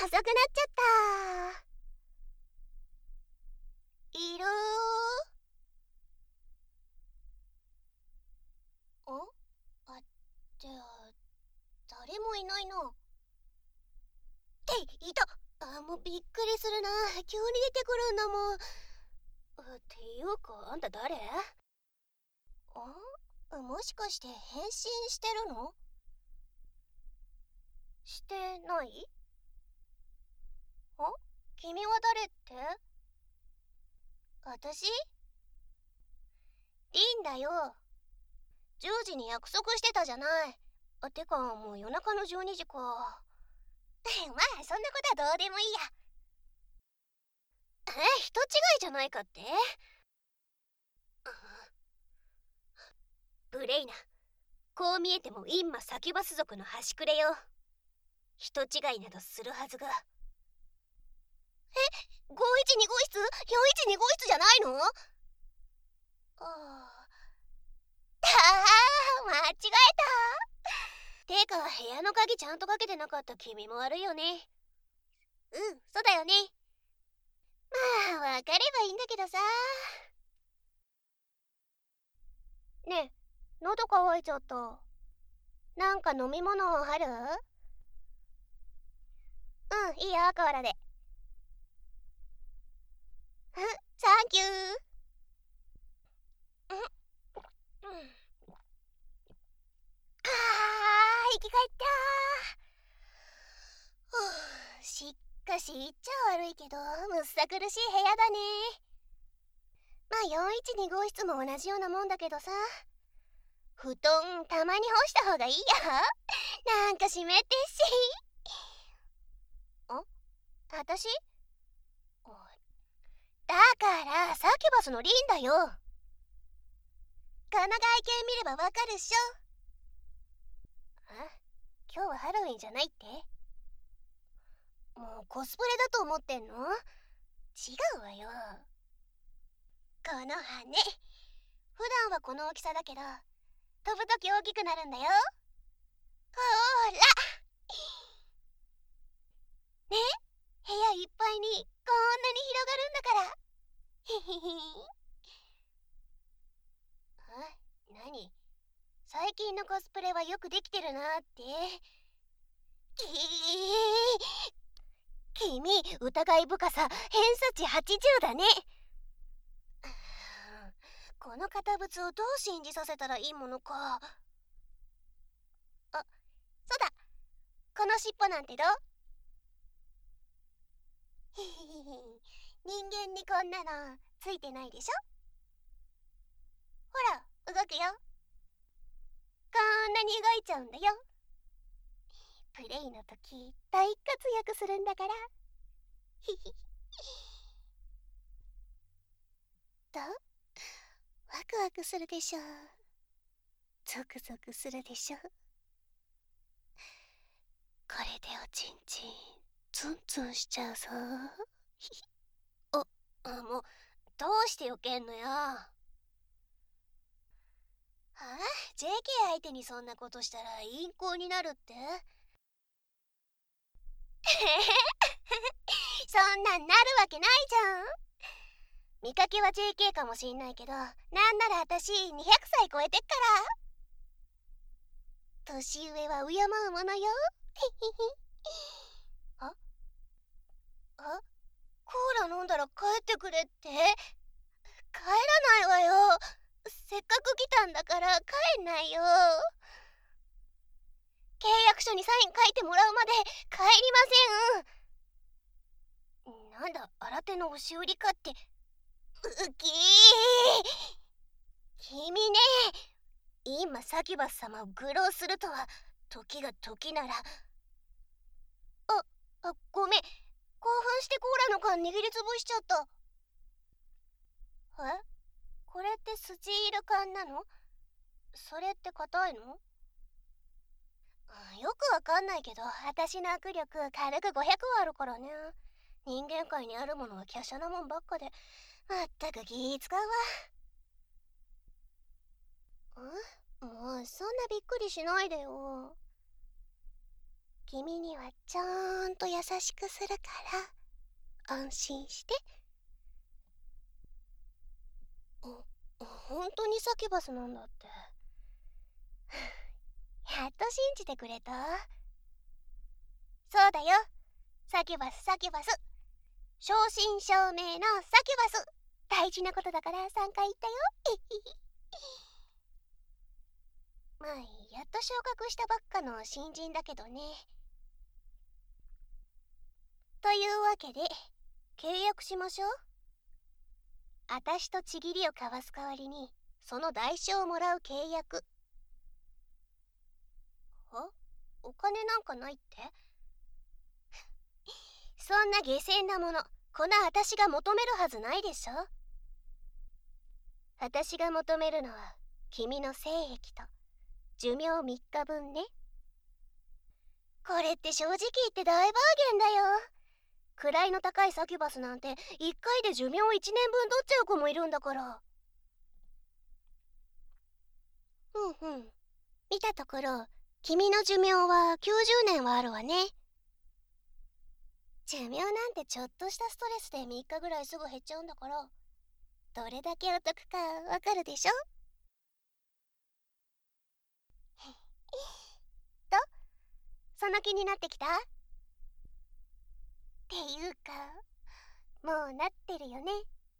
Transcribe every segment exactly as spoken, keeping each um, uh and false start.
遅くなっちゃった。いるー？ん？あ、じゃあ誰もいないな。っていた。あ、もうびっくりするな。急に出てくるんだもん。っていうかあんた誰？あ、もしかして変身してるの？してない？あ、君は誰って？私？リンだよ。じゅうじに約束してたじゃない。あ、てかもう夜中のじゅうにじか。まあそんなことはどうでもいいや。え、人違いじゃないかって？ブレイナ、こう見えてもインマサキュバス族の端くれよ。人違いなどするはずが。え、ごいちにご室 ?よんいちにご室じゃないの？ああ、ああ、間違えた。てか部屋の鍵ちゃんとかけてなかった君も悪いよね。うん、そうだよね。まあ分かればいいんだけどさ。ねえ、喉乾いちゃった。なんか飲み物ある？うん、いいよ、コーラで。うん、サンキュー。うん、うん、あー、生き返った。ふう、しかし言っちゃ悪いけどむっさ苦しい部屋だね。まあよんいちにご室も同じようなもんだけどさ、布団たまに干した方がいいよ。なんか湿ってっし。あ、私？だからサキュバスのリンだよ。この外見見ればわかるっしょ。あ、今日はハロウィンじゃないって？もうコスプレだと思ってんの？違うわよ。この羽、普段はこの大きさだけど飛ぶとき大きくなるんだよ。ほーらね、部屋いっぱいにこんなに広がるんだから。へへへ。あ、なに？最近のコスプレはよくできてるなって。きー、君疑い深さ偏差値はちじゅうだね。この堅物をどう信じさせたらいいものか。あ、そうだ、この尻尾なんてどう？へへへへ、人間にこんなのついてないでしょ。ほら動くよ。こんなに動いちゃうんだよ。プレイの時大活躍するんだから。ひひ。どう？ワクワクするでしょ。ゾクゾクするでしょ。これでおちんちんツンツンしちゃうぞ。ひひ。あ、もうどうしてよけんのよ。はあ、ジェーケー 相手にそんなことしたら陰行になるって？そんなんなるわけないじゃん。見かけは ジェーケー かもしんないけど、なんなら私にひゃくさい超えてっから。年上は敬うものよ。ああ、コーラ飲んだら帰ってくれって？帰らないわよ。せっかく来たんだから帰んないよ。契約書にサイン書いてもらうまで帰りません。なんだ、新手の押し売りかって。うきー、君ね、今サキュバス様を愚弄するとは時が時なら。あ、あ、ごめん、興奮してコーラの缶握りつぶしちゃった。え、これってスチール缶なの？それって硬いの？よくわかんないけど、私の握力軽くごひゃくはあるからね。人間界にあるものは華奢なもんばっかで、まったく気使うわ。ん？もうそんなびっくりしないでよ。 君にはちゃんと優しくするから安心して。本当にサキュバスなんだって。やっと信じてくれた？そうだよ、サキュバスサキュバス、正真正銘のサキュバス。大事なことだからさんかい言ったよ。まあやっと昇格したばっかの新人だけどね。というわけで契約しましょう。あたしとちぎりを交わす代わりにその代償をもらう契約。あ、お金なんかないって？そんな下賤なものこのあたしが求めるはずないでしょ。あたしが求めるのは君の精液と寿命みっかぶんね。これって正直言って大バーゲンだよ。位の高いサキュバスなんていっかいで寿命いちねんぶん取っちゃう子もいるんだから。うんうん、見たところ君の寿命はきゅうじゅうねんはあるわね。寿命なんてちょっとしたストレスでみっかぐらいすぐ減っちゃうんだから、どれだけお得かわかるでしょ。と、その気になってきた？っていうかもうなってるよね。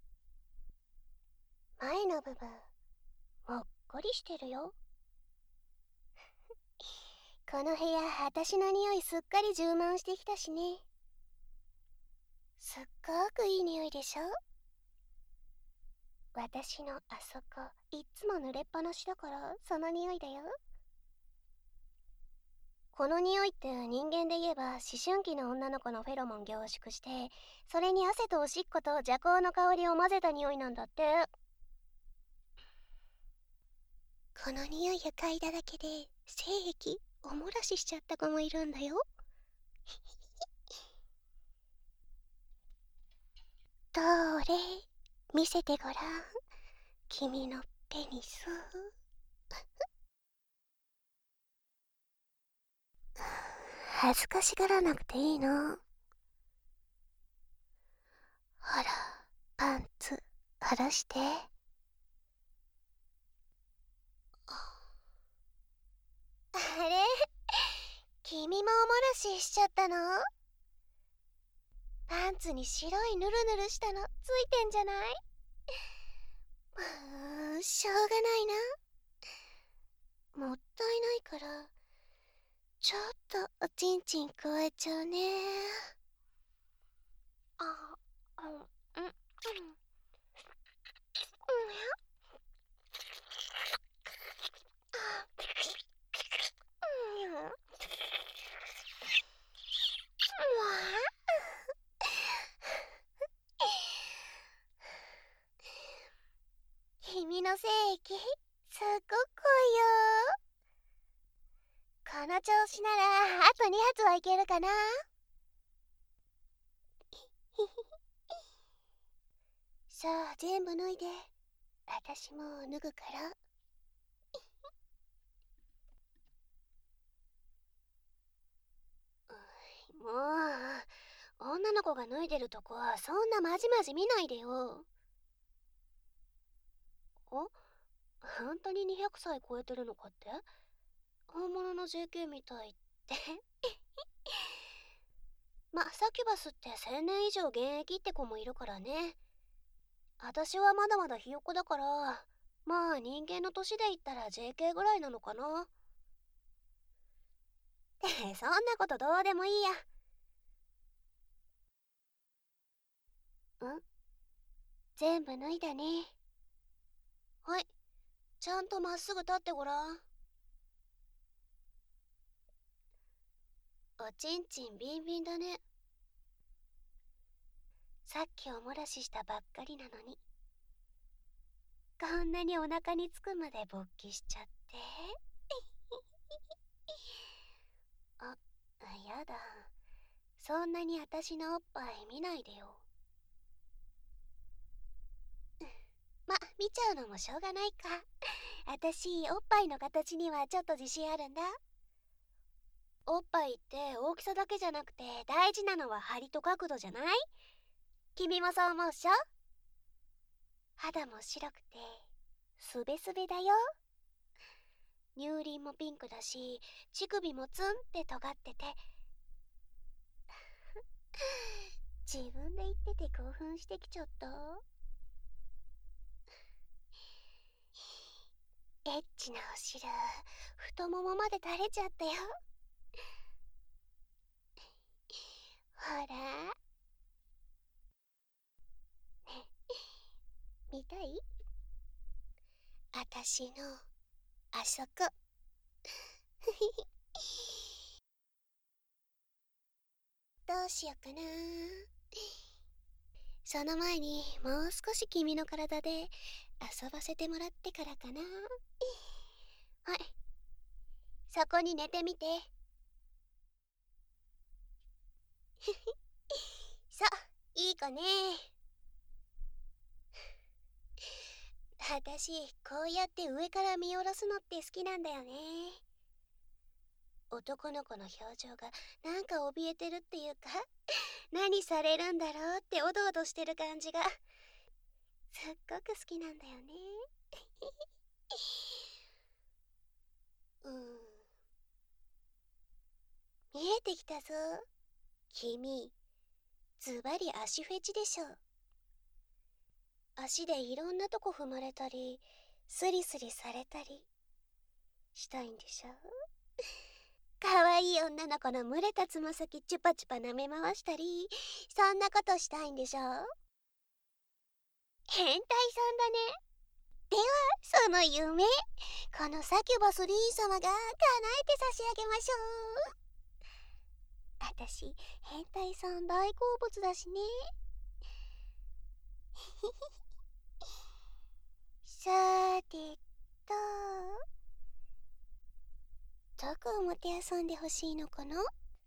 前の部分もっこりしてるよ。この部屋あたしの匂いすっかり充満してきたしね。すっごくいい匂いでしょ。私のあそこいっつも濡れっぱなしだからその匂いだよ。この匂いって人間で言えば思春期の女の子のフェロモン凝縮して、それに汗とおしっこと麝香の香りを混ぜた匂いなんだって。この匂いを嗅いだだけで精液おもらししちゃった子もいるんだよ。どれ見せてごらん、君のペニス。恥ずかしがらなくていいの。ほらパンツ下ろして。あれ、君もおもらししちゃったの？パンツに白いヌルヌルしたのついてんじゃない？うーん、しょうがないな。もったいないからちょっとおちんちん加えちゃうね。あ、うん、うん、うん、うん、君の精液すっごく濃いよ。この調子ならあとに発はいけるかな。さあ全部脱いで、私も脱ぐから。もう女の子が脱いでるとこはそんなまじまじ見ないでよ。お、本当ににひゃくさい超えてるのかって？本物の ジェーケー みたいってま、サキュバスってせんねん以上現役って子もいるからね。私はまだまだひよっこだから、まあ人間の年で言ったら ジェーケー ぐらいなのかな。ってそんなことどうでもいいや。ん？全部脱いだね。はい、ちゃんとまっすぐ立ってごらん。おちんちんビンビンだね。さっきおもらししたばっかりなのに、こんなにお腹につくまで勃起しちゃってあ、やだ、そんなにあたしのおっぱい見ないでよ。ま、見ちゃうのもしょうがないか。あたしおっぱいの形にはちょっと自信あるんだ。 おっぱいって大きさだけじゃなくて大事なのは張りと角度じゃない？君もそう思うっしょ？肌も白くてスベスベだよ。乳輪もピンクだし、乳首もツンって尖ってて自分で言ってて興奮してきちゃった。エッチなお汁太ももまで垂れちゃったよ。ほらね、見たい？あたしのあそこどうしようかな。その前にもう少し君の体で遊ばせてもらってからかな。はい、そこに寝てみて。そう、いい子ね。あたしこうやって上から見下ろすのって好きなんだよね。男の子の表情がなんか怯えてるっていうか、何されるんだろうっておどおどしてる感じがすっごく好きなんだよね。うん、見えてきたぞ。君ズバリ足フェチでしょ。足でいろんなとこ踏まれたりスリスリされたりしたいんでしょ。かわいい女の子の蒸れたつま先チュパチュパ舐め回したり、そんなことしたいんでしょ。変態さんだね。ではその夢、このサキュバスリー様が叶えて差し上げましょう。あたし変態さん大好物だしね。さーてと、どこをもてあそんでほしいのかな。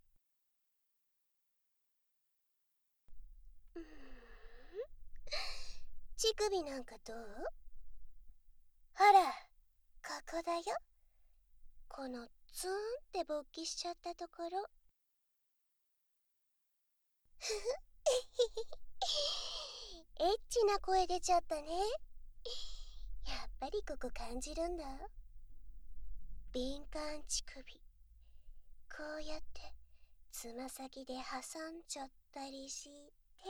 うーん、乳首なんかどう？ほら、ここだよ。このツーンって勃起しちゃったところ。エッチな声出ちゃったね。やっぱりここ感じるんだ。敏感乳首、こうやってつま先で挟んじゃったりして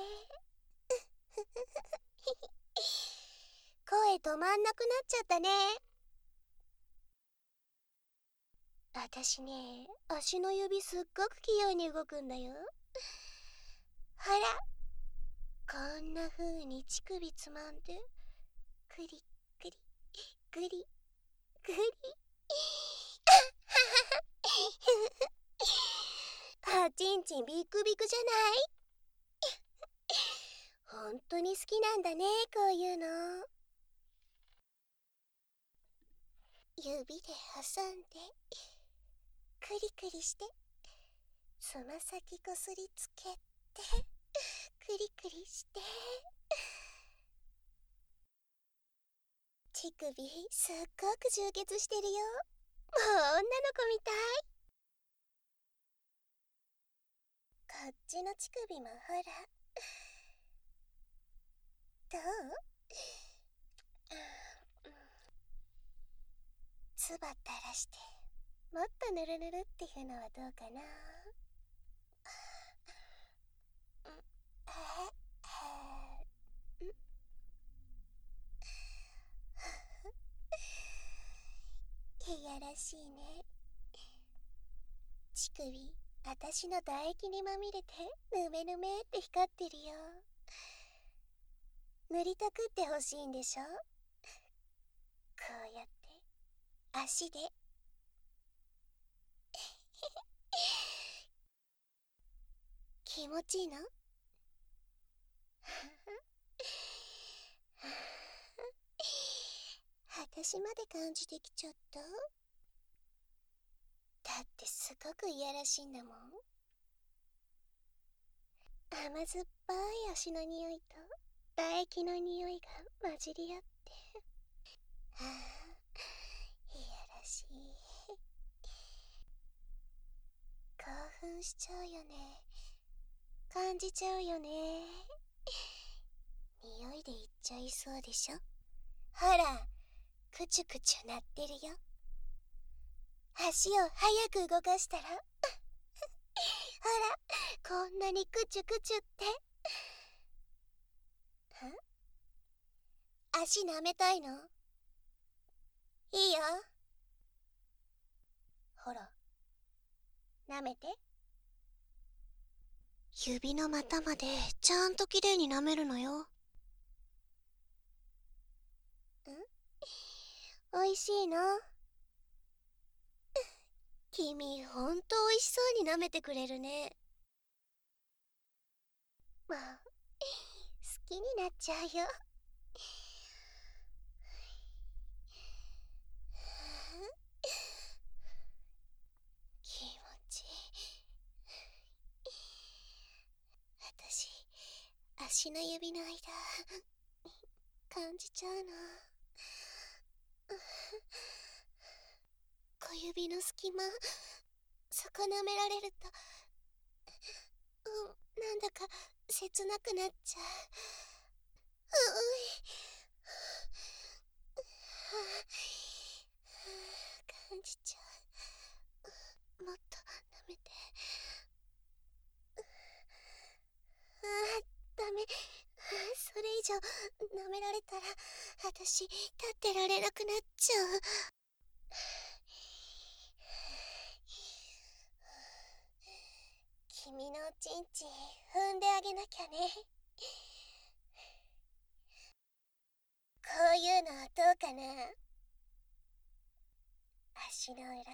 声止まんなくなっちゃったね。あたしね、足の指すっごく器用に動くんだよ。ほら、こんな風に乳首つまんでグリグリグリグリあちんちんビックビクじゃない？ほんとに好きなんだね、こういうの。指で挟んでクリクリしてつま先こすりつけてクリクリして乳首すっごく充血してるよ。もう女の子みたい。こっちの乳首もほら、どう？つば垂らしてもっとぬるぬるっていうのはどうかな。いやらしいね。乳首あたしの唾液にまみれてぬめぬめって光ってるよ。塗りたくってほしいんでしょ。こうやって足で気持ちいいの？私まで感じてきちゃった。だってすごくいやらしいんだもん。甘酸っぱい足の匂いと唾液の匂いが混じり合って、はあ、いやらしい。 奮しちゃうよね。感じちゃうよね。匂いでいっちゃいそうでしょ。ほら、クチュクチュ鳴ってるよ。足を早く動かしたらほら、こんなにクチュクチュって。ん？足舐めたいの？いいよ。ほら、舐めて。指の股までちゃんときれいに舐めるのよ。ん？おいしいの？君、ほんとおいしそうに舐めてくれるね。もう、好きになっちゃうよ。気持ちいい。私、足の指の間、感じちゃうの。小指の隙間、損なめられると、うん、なんだか切なくなっちゃう。うい。感じちゃう。もっと舐めて。ああ、ダメ。それ以上舐められたら私立ってられなくなっちゃう。君のおちんちん踏んであげなきゃね。こういうのどうかな。足の裏、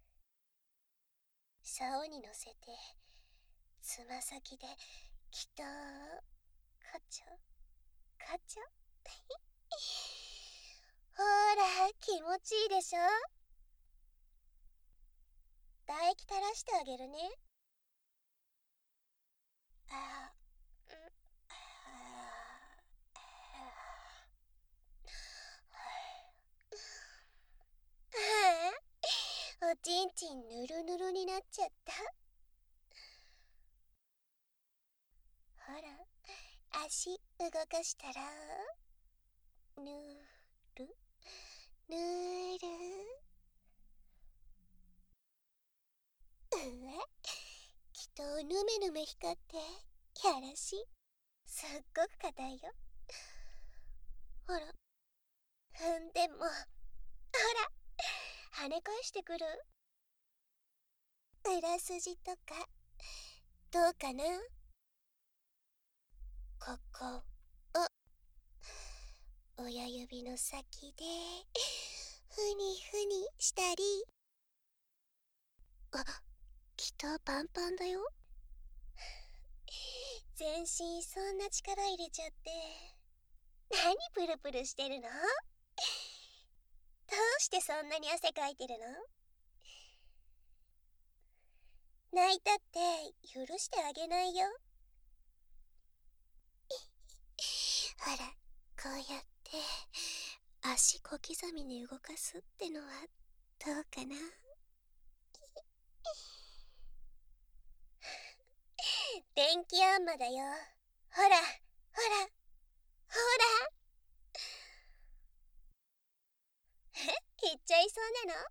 竿に乗せてつま先できとカチョカチョほら、気持ちいいでしょ。唾液垂らしてあげるね。あー、うん、あー、おちんちんぬるぬるになっちゃった。ほら、足動かしたらぬるぬる。うえ、きっとぬめぬめ光ってやらしい。すっごく硬いよ。ほら、踏んでも、ほら、跳ね返してくる。裏筋とかどうかな。ここを親指の先でふにふにしたり。あ、きっとパンパンだよ。全身そんな力入れちゃって何プルプルしてるの？どうしてそんなに汗かいてるの？泣いたって許してあげないよ。ほら、こうやって足小刻みに動かすってのはどうかな。電気あんまだよ。ほらほらほら。え、いっちゃいそうなの？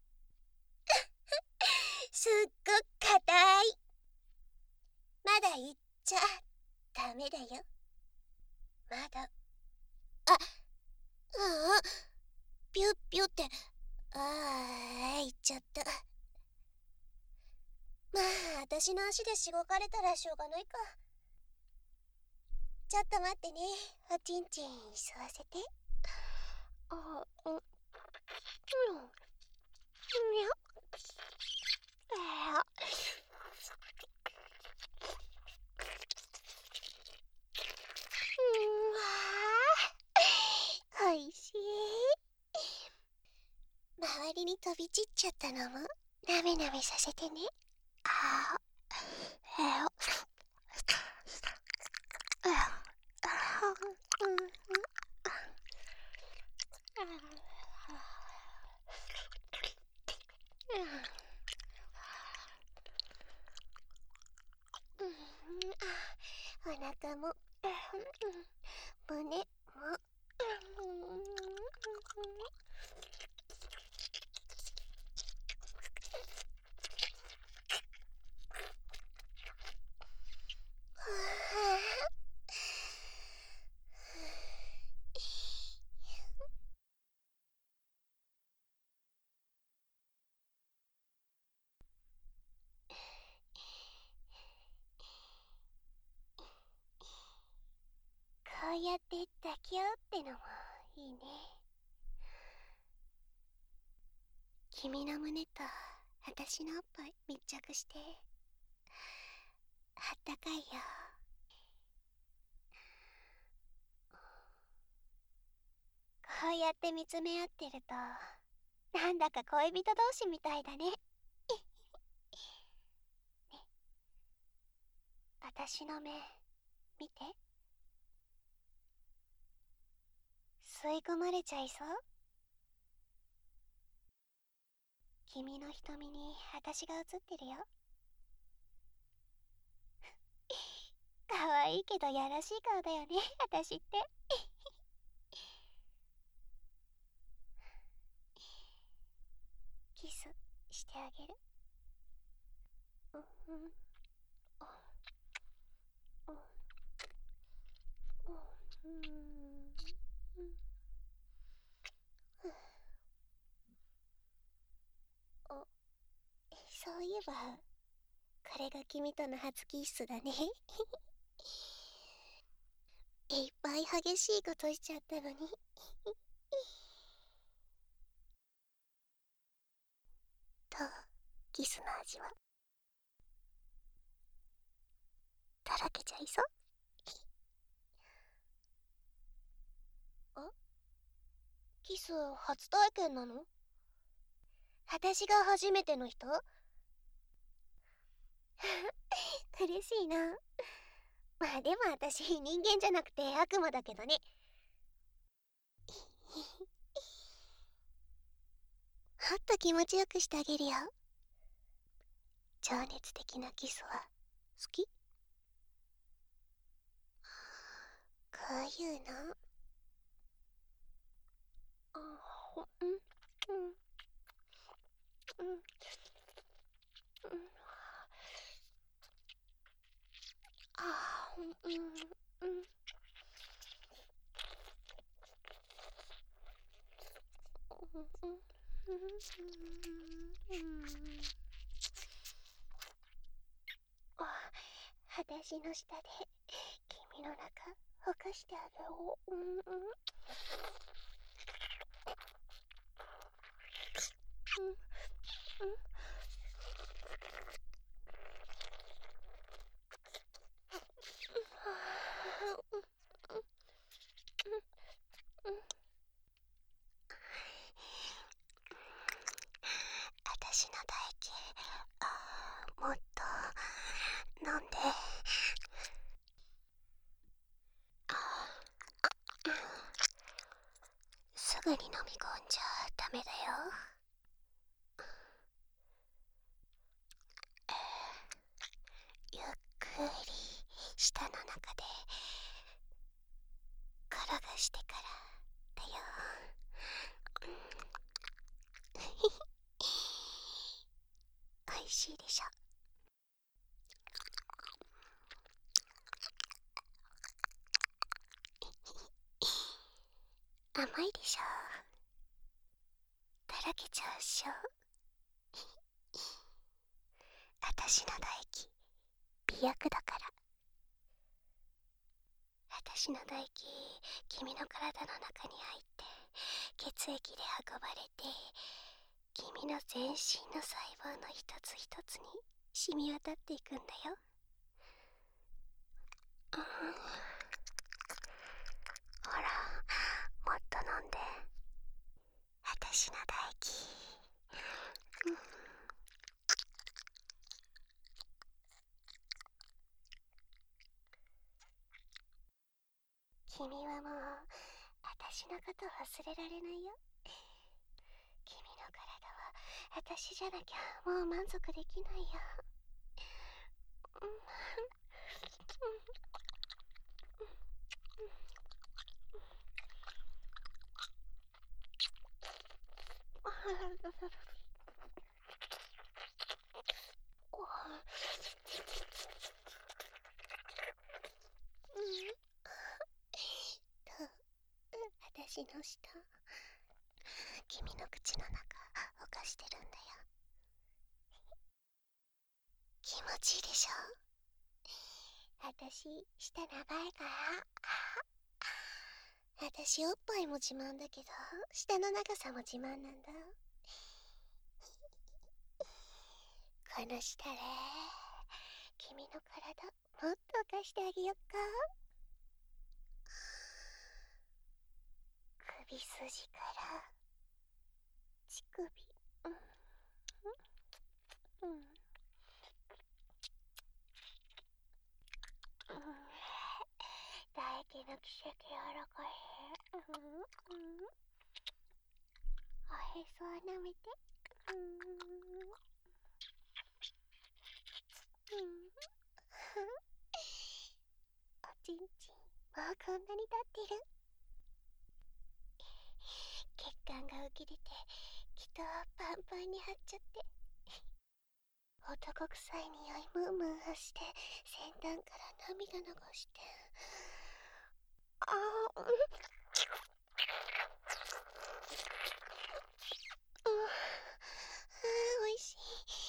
すっごく硬い。まだいっちゃダメだよ。まだ。あ、ああ、ピュッピュって、ああ、いっちゃった。まあ、私の足でしごかれたらしょうがないか。ちょっと待ってね。おちんちん吸わせて。あ、うん、うん、にゃ、あ、うん、おいしい。周りに飛び散っちゃったのもなめなめさせてね。ああ、えお、 お腹も胸もこうやって抱き合うってのもいいね。君の胸と私のおっぱい密着してあったかいよ。こうやって見つめ合ってるとなんだか恋人同士みたいだね。ね、私の目見て。吸い込まれちゃいそう。君の瞳に私が映ってるよ。かわいいけどやらしい顔だよね、私って。キスしてあげる。うんうん。お、そういえばこれが君との初キッスだね。いっぱい激しいことしちゃったのに。どう？キスの味は？だらけちゃいそう？あ？キス初体験なの？私が初めての人？嬉しいな。まあでも私人間じゃなくて悪魔だけどね。もっと気持ちよくしてあげるよ。情熱的なキスは好き？こういうの。あ、ほ、うん、うん、うん、うん。あ、うん、うん、うん。あ、私の下で君の中ほかしてあげよう。うんうん。うんうん。私の唾液、あ、もっと飲んで。あ、すぐに飲み込んじゃダメだよ。ゆっくり舌の中で転がしてからだよ。おいしいでしょ。甘いでしょ。だらけちゃうっしょ。私の唾液美薬だから。私の唾液君の体の中に入って血液で運ばれて君の全身の細胞の一つ一つに染み渡っていくんだよ。うん、ほら、もっと飲んで。私の唾液、うん、君はもう私のこと忘れられないよ。君の体は私じゃなきゃもう満足できないよ。うん、うん、 私の舌、君の口の中をかしてるんだよ。気持ちいいでしょ。私舌長いから。私おっぱいも自慢だけど、舌の長さも自慢なんだ。この舌で君の体もっと浮かしてあげよっか。首筋から乳首、うんうんうん、唾液の奇跡柔らかい。うんうん、おへそを舐めて、うんうん、おちんちんもうこんなに立ってる。血管が浮き出て気筒パンパンに張っちゃって、男臭い匂いムームー発して、先端から涙流して、あー、うん、おいしい。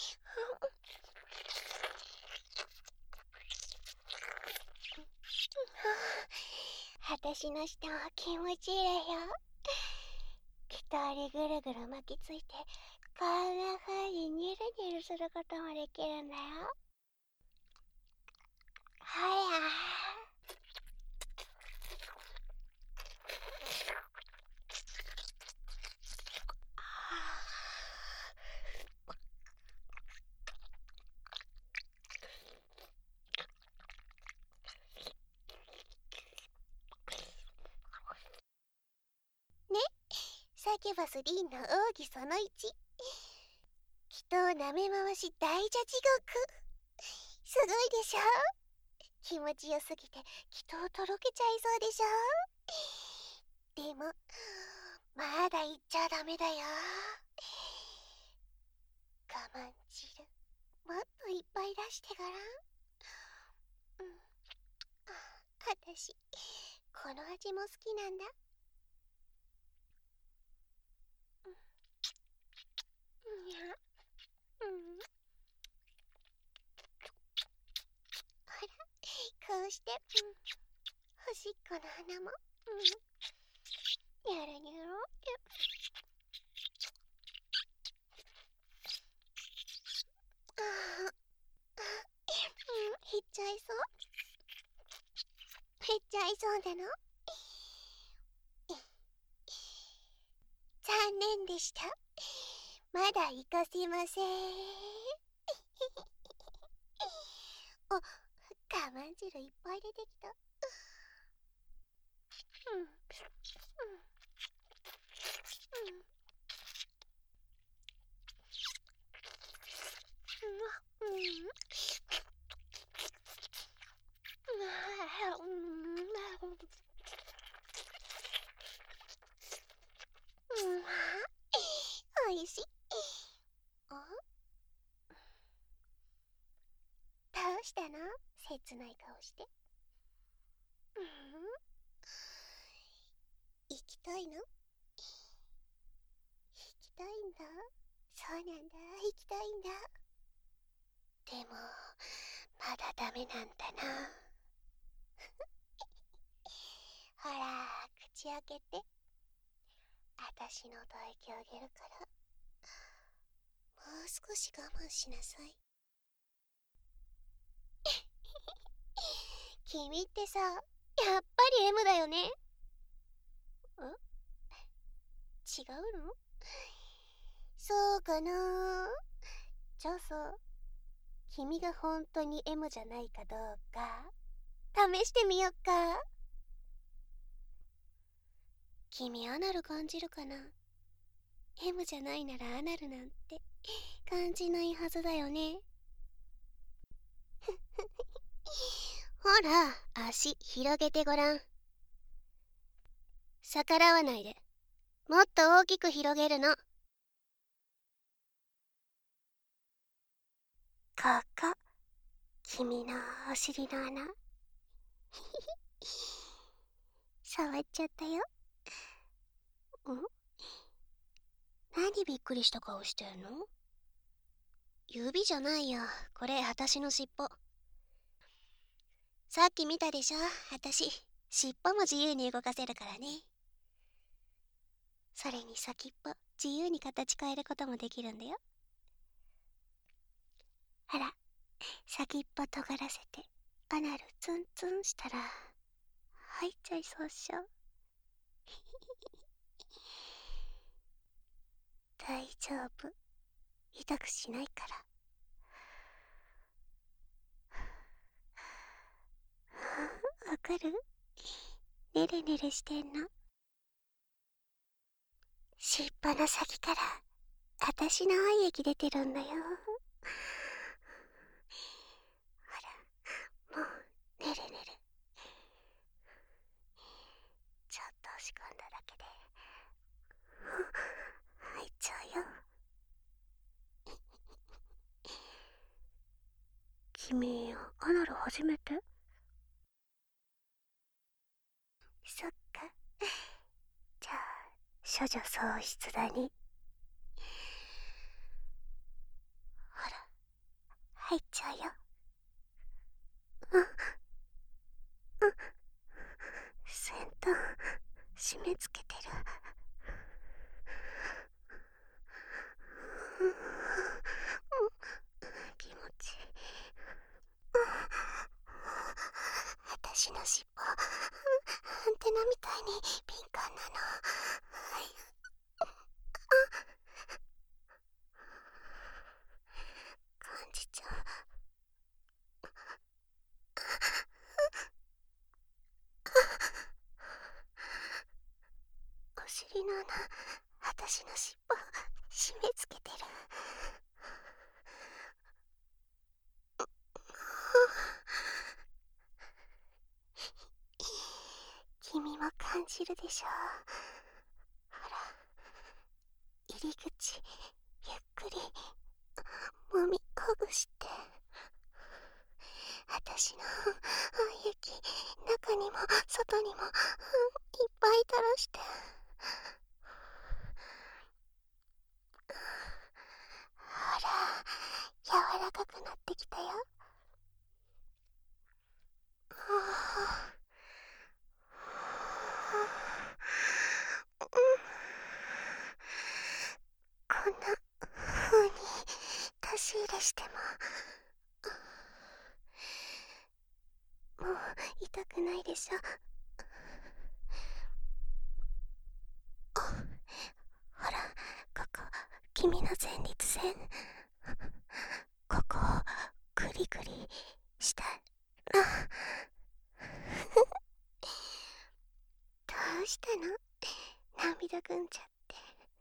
私の舌は気持ちいいよ。気筒にぐるぐる巻きついて、こんな風にニルニルすることもできるんだよ。ほら。ね、サキュバスリンの奥義そのいち。気筒舐め回し大蛇地獄。すごいでしょ。気持ちよすぎて気筒とろけちゃいそうでしょ。でもまだ言っちゃダメだよ。我慢汁もっといっぱい出してごらん。うん、私この味も好きなんだ。うん、いや、うん、ほらこうして、うん、おしっこの穴も、うん、やるにゃろ。ああ、うん、減っちゃいそう。減っちゃいそうなの。残念でした。まだ行かせません。あ、我慢汁いっぱい出てきた。うん、うん、うん、うん、うん、おいしい。あ、どうしたの？切ない顔して。うん、行きたいの？行きたいんだ。そうなんだ、行きたいんだ。でもまだダメなんだな。ほら口開けて。あたしの唾液あげるから、もう少し我慢しなさい。君ってさ、やっぱり エム だよね。ん？違うの？そうかな。じゃあさ、君が本当に エム じゃないかどうか試してみよっか。君アナル感じるかな？ エム じゃないならアナルなんて感じないはずだよね。ほら、足広げてごらん。逆らわないで。もっと大きく広げるの。 ここ、君のお尻の穴。触っちゃったよ。ん？何びっくりした顔してんの？指じゃないよ。これ、私の尻尾。さっき見たでしょ、私。尻尾も自由に動かせるからね。それに先っぽ、自由に形変えることもできるんだよ。あら、先っぽ尖らせて、アナルツンツンしたら、入っちゃいそうっしょ。大丈夫。痛くしないから。わかる？ねれねれしてんの。尻尾の先から、あたしの愛液出てるんだよ。ほら、もう、ねるねる。ちょっと押し込んだだけで、入っちゃうよ。君、アナル初めて？そっか。じゃあ、処女喪失だね。ほら、入っちゃうよ。うん、うん。先端、締め付けてる。うん、気持ちいい。私の尻尾、アンテナみたいに敏感なの。感じちゃう。お尻の穴、私の尻尾、締め付けてる。君も感じるでしょ。ほら、入り口、ゆっくり、もみほぐして。私の愛液、中にも外にも、うん、いっぱい垂らして。ほら、柔らかくなってきたよ。こんな風に出し入れしても、もう痛くないでしょ。ほら、ここ、君の前立腺。ここをグリグリしたら。どうしたの？涙ぐんじゃって。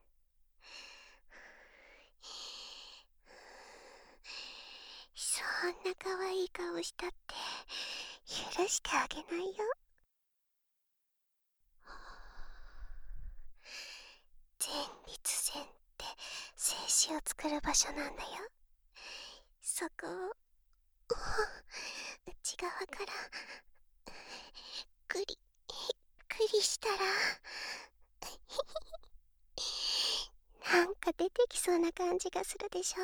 そんな可愛い顔したって許してあげないよ。前立腺って精子を作る場所なんだよ。そこを内側からグリグリしたらなんか出てきそうな感じがするでしょ。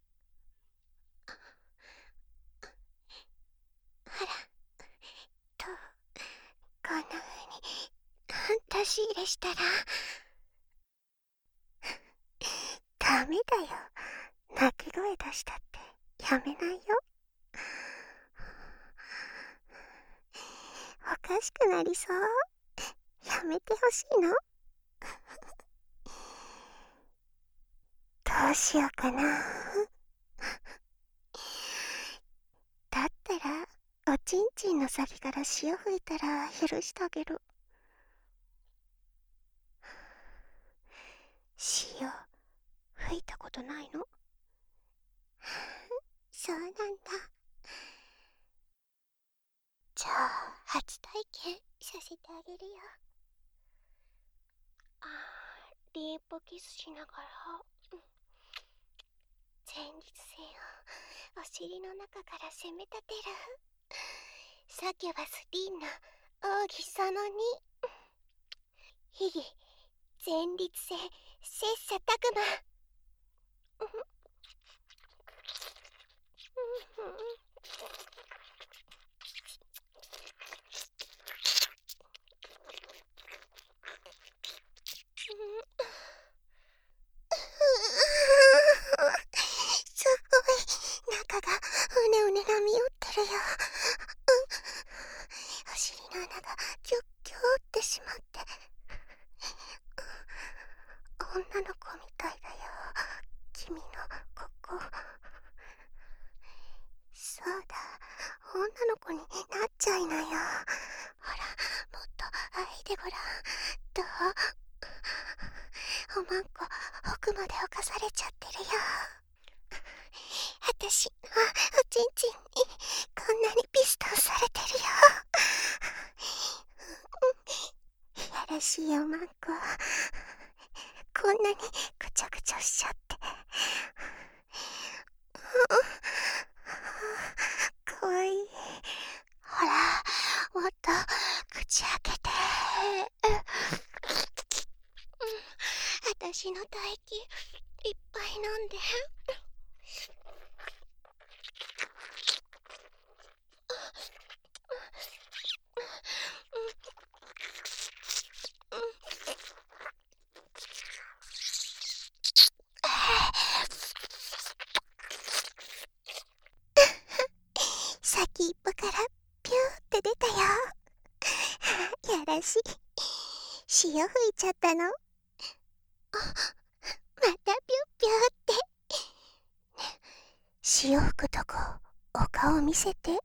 ほら、とこんな風に出し入れしたらダメだよ。泣き声出したってやめないよ。おかしくなりそう。やめてほしいの。どうしようかな。だったらおちんちんの先から潮吹いたら許してあげる。潮吹いたことないの？そうなんだ。じゃあ初体験させてあげるよ。あー、リンポキスしながら前立腺をお尻の中から攻め立てるサキュバスリンの奥義そのに。秘技前立腺切磋琢磨。すごい、中がうねうね波打ってるよ。お尻の穴がギュッギューってしまって、女の子みたいだよ、君のここ。そうだ、女の子になっちゃいなよ。ほら、もっと愛いでごらん。どう？おまんこ奥まで侵されちゃってるよ。あたしのおちんちんにこんなにピストンされてるよ。いやらしいおまんこ、こんなにぐちゃぐちゃしちゃって。かわいい。ほら、もっと口開けて。あたしの唾液いっぱい飲んで。先っぽからピューって出たよ。やらしい。潮吹いちゃったの。またピュッピューって。潮吹くとこお顔見せて。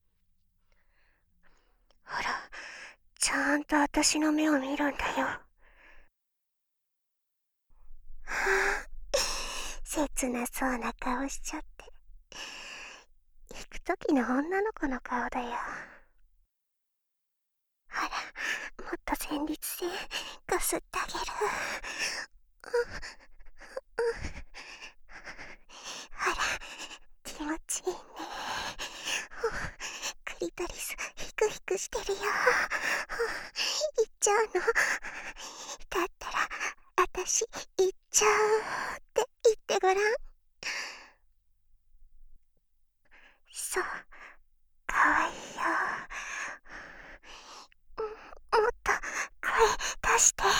ほら、ちゃんと私の目を見るんだよ。はぁ、切なそうな顔しちゃって。行くときの女の子の顔だよ。ほら、もっと前立腺こすってあげる。ほら、気持ちいいね。クリトリスヒクヒクしてるよ。行っちゃうの。だったらあたし行っちゃうって言ってごらん。そう、かわいいよ。もっと声出して。はい、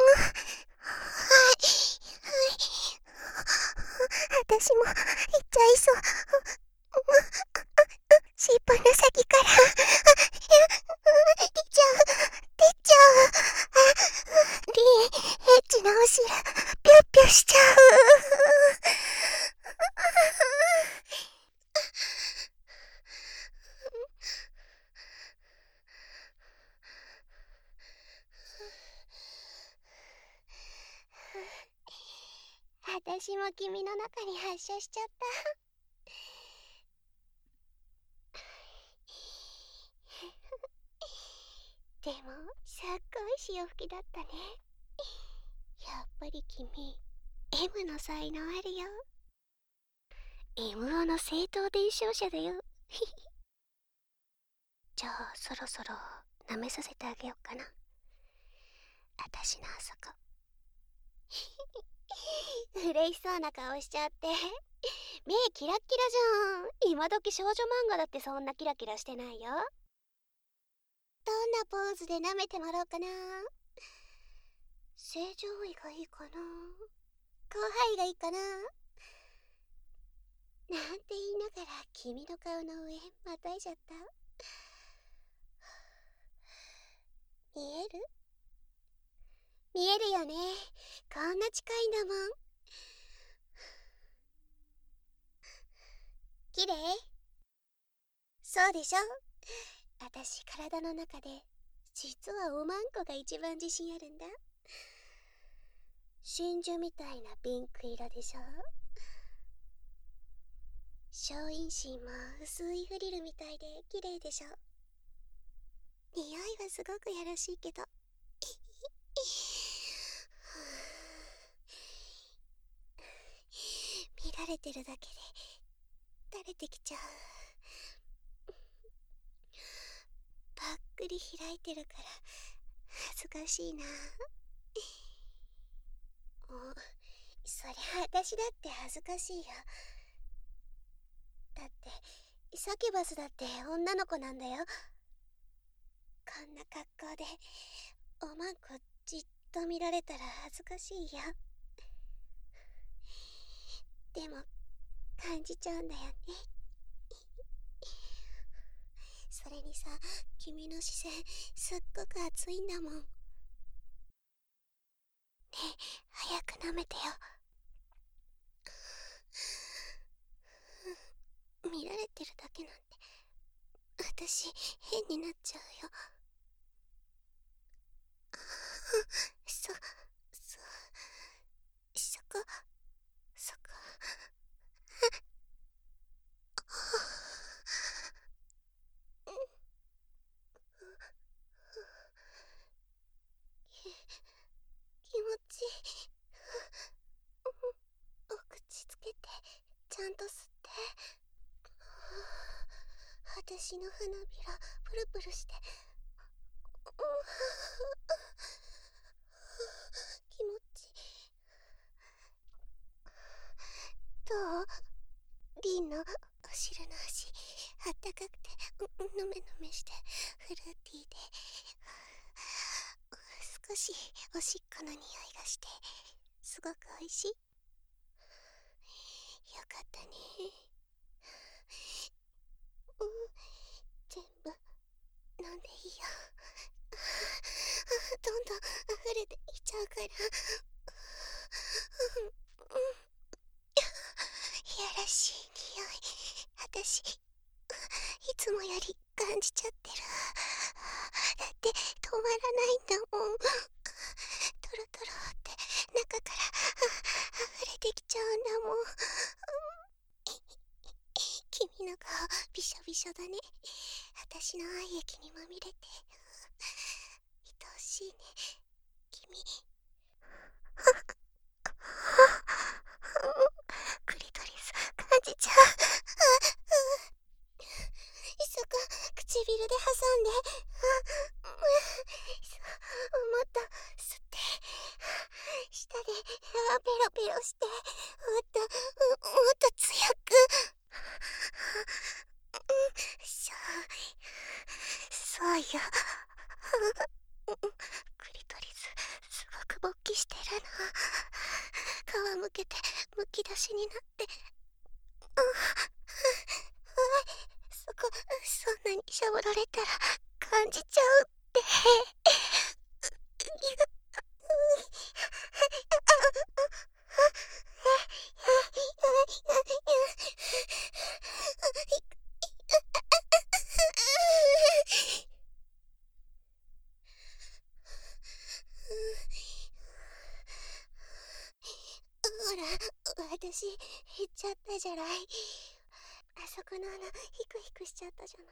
はい。あたしも行っちゃいそう。尻尾の先から出ちゃう、出ちゃう。リン、エッチなお尻ピュッピュしちゃう。あたしも君の中に発射しちゃった。でもすっごい潮吹きだったね。やっぱり君 エム の才能あるよ。 エムオー の正当伝承者だよ。じゃあそろそろ舐めさせてあげようかな、あたしのあそこ。嬉しそうな顔しちゃって目キラッキラじゃん。今時少女漫画だってそんなキラキラしてないよ。どんなポーズで舐めてもらおうかな。正常位がいいかな、広範囲がいいかな、なんて言いながら君の顔の上またいじゃった。見える？見えるよね。こんな近いんだもん。綺麗？そうでしょ。あたし体の中で実はおまんこが一番自信あるんだ。真珠みたいなピンク色でしょ。小陰唇も薄いフリルみたいで綺麗でしょ。匂いはすごくやらしいけど見られてるだけで垂れてきちゃう。ぱっくり開いてるから恥ずかしいな。お、そりゃ私だって恥ずかしいよ。だってサキュバスだって女の子なんだよ。こんな格好でおまんこじっと見られたら恥ずかしいよ。でも感じちゃうんだよね。それにさ、君の視線すっごく熱いんだもん。ねえ、早く舐めてよ。見られてるだけなんて私変になっちゃうよ。そ、そ、そこ、そこ。気持ちいい。お口つけてちゃんと吸って。私の花びらプルプルして。気持ちいい。どう？リンのお汁の味あったかくてぬめぬめしてフルーティーで少しおしっこの匂いがしてすごくおいしい。よかったね。うん、全部飲んでいいよ。どんどん溢れていっちゃうから。うん、いやらしい匂い私いつもより感じちゃってる。だって止まらないんだもん。トロトロって中から溢れてきちゃうんだもん。君の顔びしょびしょだね。私の愛液にまみれて愛おしいね君。クリトリス感じちゃう。そこ唇で挟んで。もっと吸って舌でペロペロして。もっともっと強く。そうそうよ。クリトリスすごく勃起してるの。皮むけてむき出しになって。そこそんなにしゃぶられたら感じちゃうって。ほら、私言っちゃったじゃない。あそこの穴ヒクヒクしちゃったじゃない。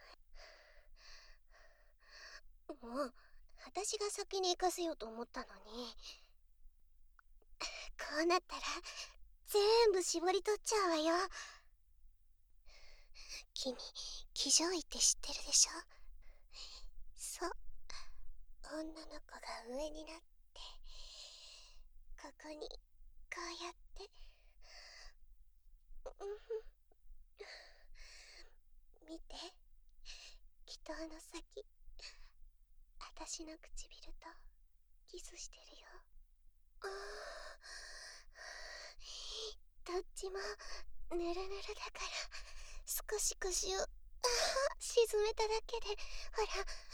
もう私が先に行かせようと思ったのに。こうなったら全部絞り取っちゃうわよ。君騎乗位って知ってるでしょ。そう、女の子が上になってここにこうやって、うん、見て、祈祷の先私の唇とキスしてるよ。あー、どっちもぬるぬるだから少し腰を沈めただけでほら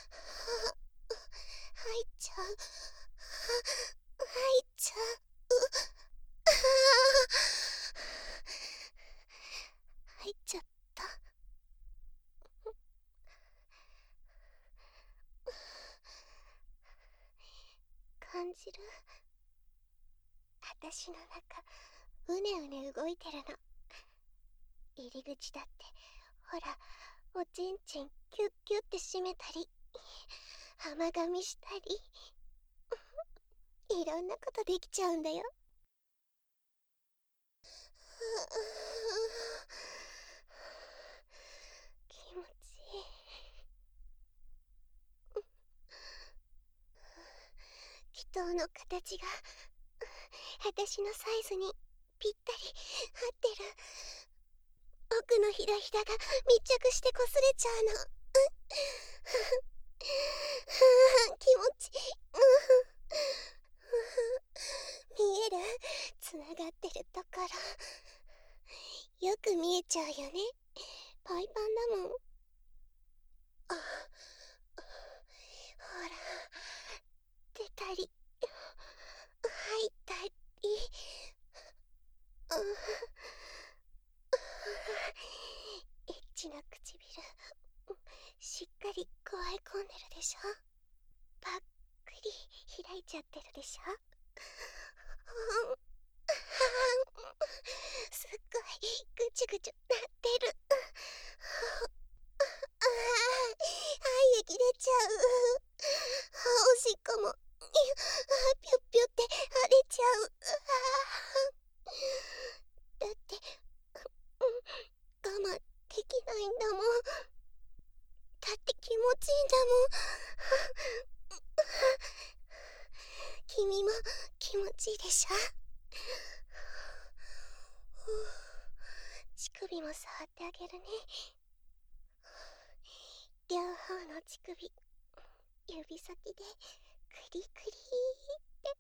入っちゃう。入っちゃう。入っちゃった。感じる？私の中うねうね動いてるの。入り口だってほらおちんちんキュッキュッて締めたり甘噛みしたりいろんなことできちゃうんだよ。 人の形が私のサイズにぴったり合ってる。奥のひらひらが密着してこすれちゃうの。気持ちいい。見える？つながってるところよく見えちゃうよね。パイパンだもん。あ、ほら、出たり入ったり、エッチな唇しっかり加え込んでるでしょ。ぱっくり開いちゃってるでしょ。すっごいぐちゅぐちゅなってる。あ、液出ちゃう。おしっこもぴょっぴょって荒れちゃう。だって我慢できないんだもん。だって気持ちいいんだもん。君も気持ちいいでしょ。乳首も触ってあげるね。両方の乳首指先でクリクリって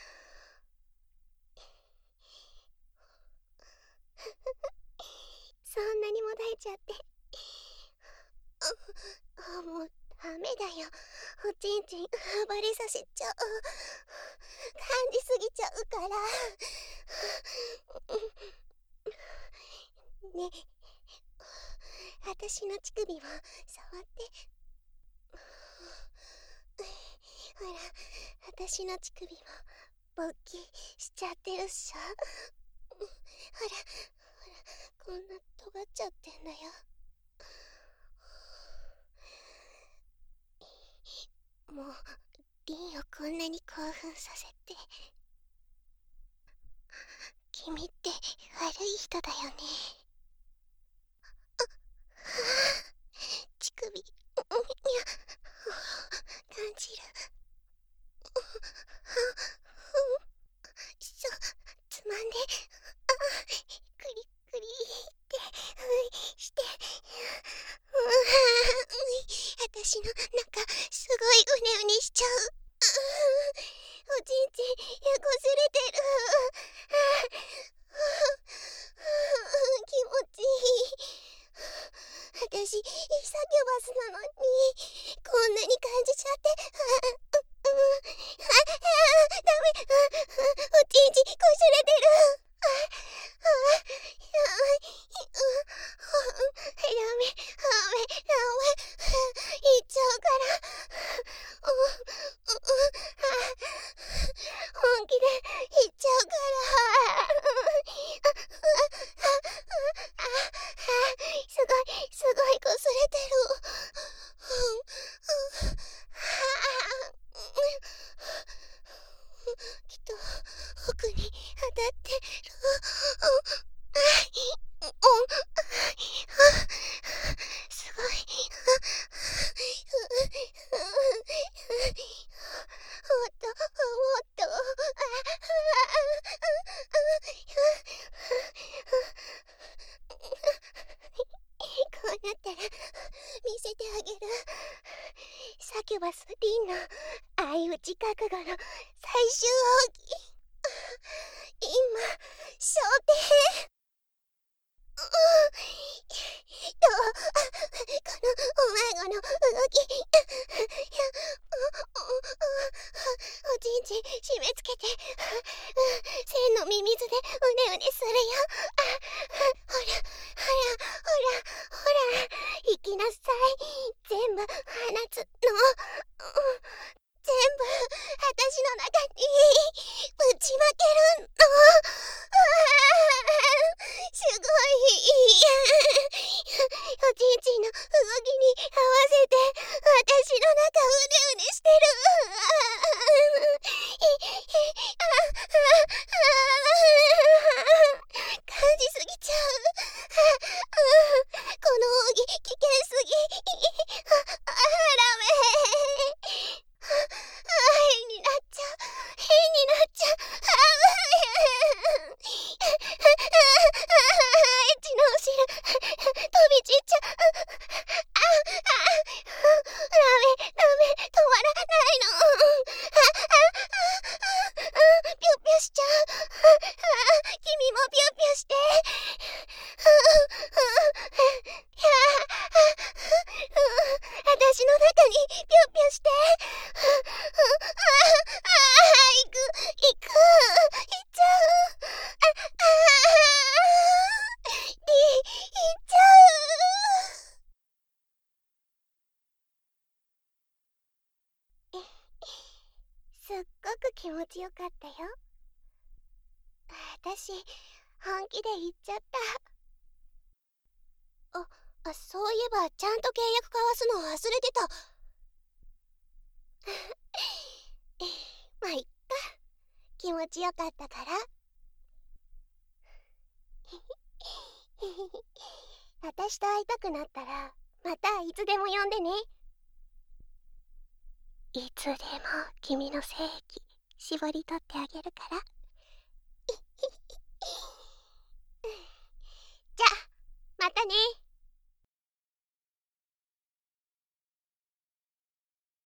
そんなにもだえちゃって。あ、もうダメだよ。おちんちん暴れさせちゃう。感じすぎちゃうから。ねえ、私の乳首も触って。ほら、私の乳首も勃起しちゃってるっしょ。ほらほら、こんな尖っちゃってんだよ。もうリンをこんなに興奮させて。君って悪い人だよね。乳首、いや、感じる。しょ、つまんで、クリクリってして、私の中すごいうねうねしちゃう。おちんちんこすれてる。気持ちいい。私サキュバスなのにこんなに感じちゃって。ダメ、おちんちんこすれてる。ダメ、ダメ、ダメ、いっちゃうから。本気でいっちゃうから。すごい、すごいこすれてる。きっと奥に当たってる。すごい。もっともっと。こうなったら見せてあげる。サキュバスリンの相打ち覚悟の最終奥義。今焦点。どう？このお前の動き。おちんちん締め付けて、線のミミズでうねうねするよ。ほらほらほらほら、行きなさい。全部放つの。全部私の中にぶちまけるの。すごい。おちんちんの動きに合わせて私の中うねうねしてる。感じすぎちゃう。この奥義危険すぎ。ダメ。愛になっちゃう。 にぴょんぴょんして。ああ、行く行く、行っちゃう。ああ、り、行っちゃう。すっごく気持ちよかったよ。私本気で言っちゃった。あ、あ、そういえばちゃんと契約交わすの忘れてた。まあいっか、気持ちよかったから。私と会いたくなったらまたいつでも呼んでね。いつでも君の精液絞り取ってあげるから。じゃあまたね。